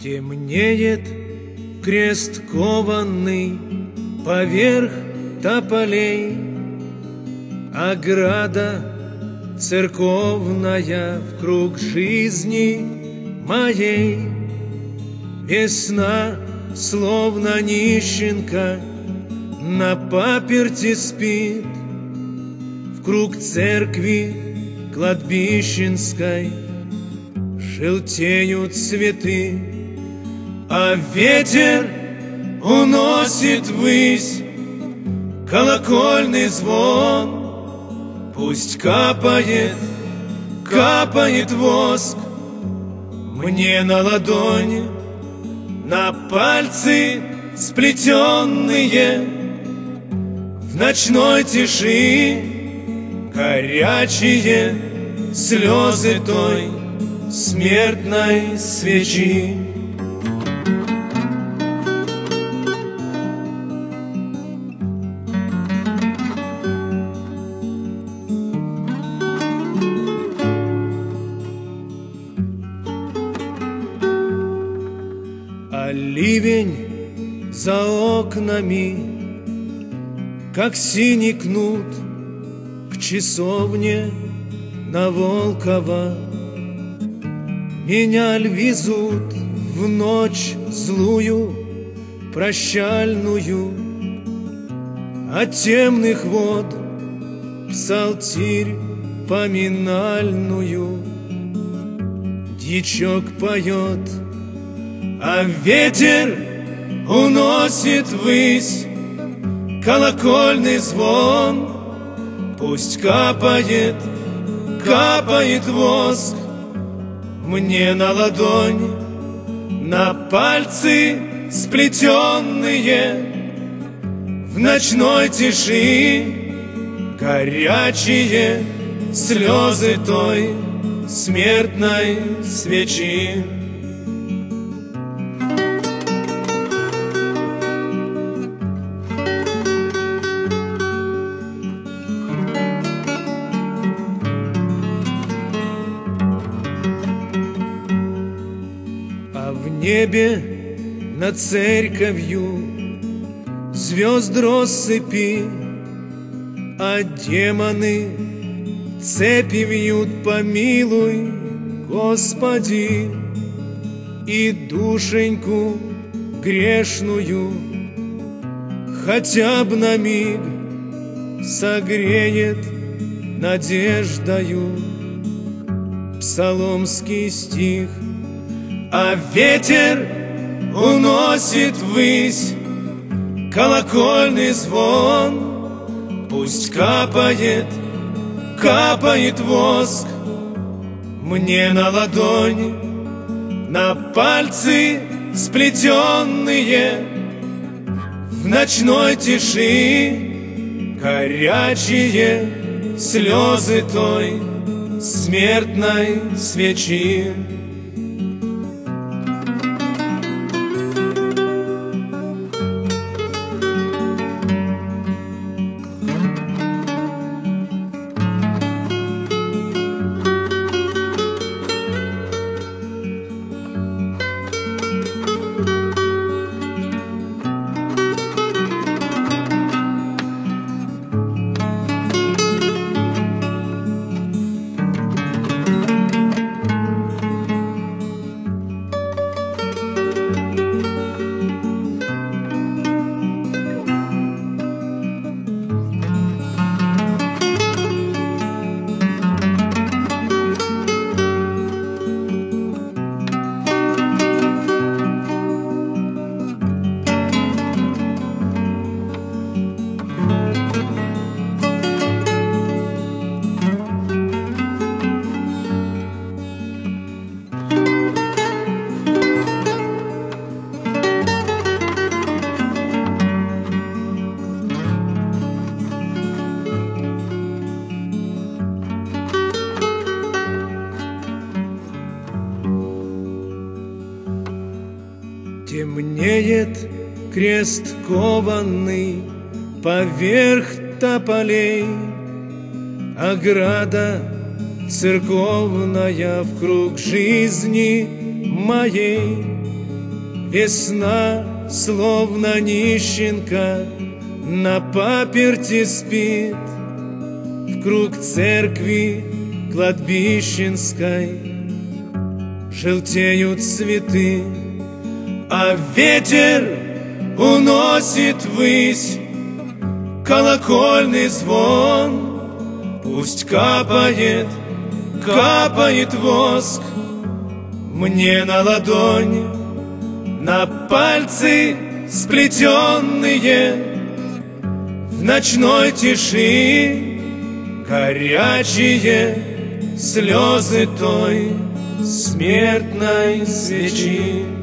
Темнеет крест кованный поверх тополей, ограда церковная в круг жизни моей. Весна, словно нищенка, на паперти спит, в круг церкви кладбищенской желтеют цветы, а ветер уносит ввысь колокольный звон. Пусть капает, капает воск мне на ладонь, на пальцы сплетенные в ночной тиши, горячие слезы той смертной свечи. А ливень за окнами, как синий кнут, к часовне на Волкова меня везут в ночь злую, прощальную. От темных вод псалтирь поминальную. Дьячок поет, а ветер уносит ввысь колокольный звон. Пусть капает, капает воск мне на ладонь, на пальцы сплетенные в ночной тиши, горячие слезы той смертной свечи. В небе над церковью звезд россыпи, а демоны цепи вьют, помилуй, Господи, и душеньку грешную хотя б на миг согреет надеждою псаломский стих. А ветер уносит ввысь колокольный звон. Пусть капает, капает воск мне на ладонь, на пальцы сплетенные в ночной тиши, горячие слезы той смертной свечи. Темнеет крест кованный поверх тополей, ограда церковная в круг жизни моей. Весна, словно нищенка, на паперти спит. В круг церкви кладбищенской желтеют цветы, а ветер уносит ввысь колокольный звон. Пусть капает, капает воск мне на ладонь, на пальцы сплетенные в ночной тиши, горячие слезы той смертной свечи.